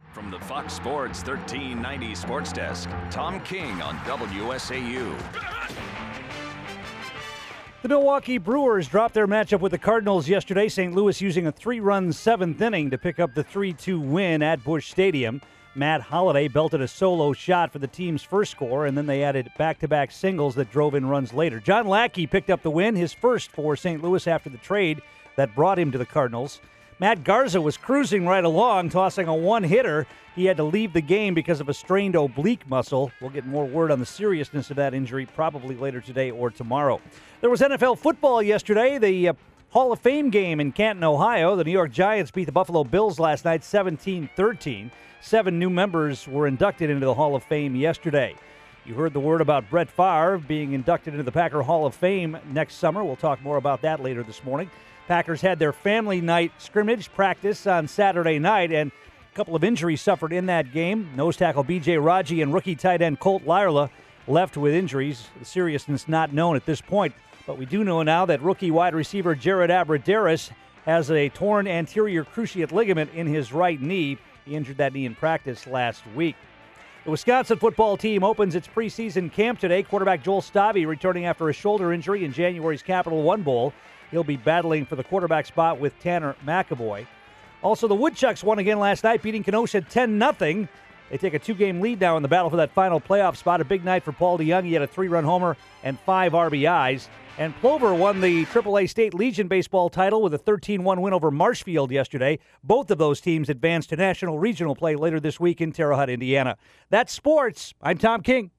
From the Fox Sports 1390 Sports Desk, Tom King on WSAU. The Milwaukee Brewers dropped their matchup with the Cardinals yesterday. St. Louis using a 3-run seventh inning to pick up the 3-2 win at Busch Stadium. Matt Holliday belted a solo shot for the team's first score, and then they added back-to-back singles that drove in runs later. John Lackey picked up the win, his first for St. Louis after the trade that brought him to the Cardinals. Matt Garza was cruising right along, tossing a one-hitter. He had to leave the game because of a strained oblique muscle. We'll get more word on the seriousness of that injury probably later today or tomorrow. There was NFL football yesterday, the Hall of Fame game in Canton, Ohio. The New York Giants beat the Buffalo Bills last night 17-13. 7 new members were inducted into the Hall of Fame yesterday. You heard the word about Brett Favre being inducted into the Packer Hall of Fame next summer. We'll talk more about that later this morning. Packers had their family night scrimmage practice on Saturday night, and a couple of injuries suffered in that game. Nose tackle B.J. Raji and rookie tight end Colt Lyerla left with injuries. The seriousness not known at this point, but we do know now that rookie wide receiver Jared Abbrederis has a torn anterior cruciate ligament in his right knee. He injured that knee in practice last week. The Wisconsin football team opens its preseason camp today. Quarterback Joel Stave returning after a shoulder injury in January's Capital One Bowl. He'll be battling for the quarterback spot with Tanner McAvoy. Also, the Woodchucks won again last night, beating Kenosha 10-0. They take a 2-game lead now in the battle for that final playoff spot. A big night for Paul DeYoung. He had a 3-run homer and 5 RBIs. And Plover won the AAA State Legion baseball title with a 13-1 win over Marshfield yesterday. Both of those teams advanced to national regional play later this week in Terre Haute, Indiana. That's sports. I'm Tom King.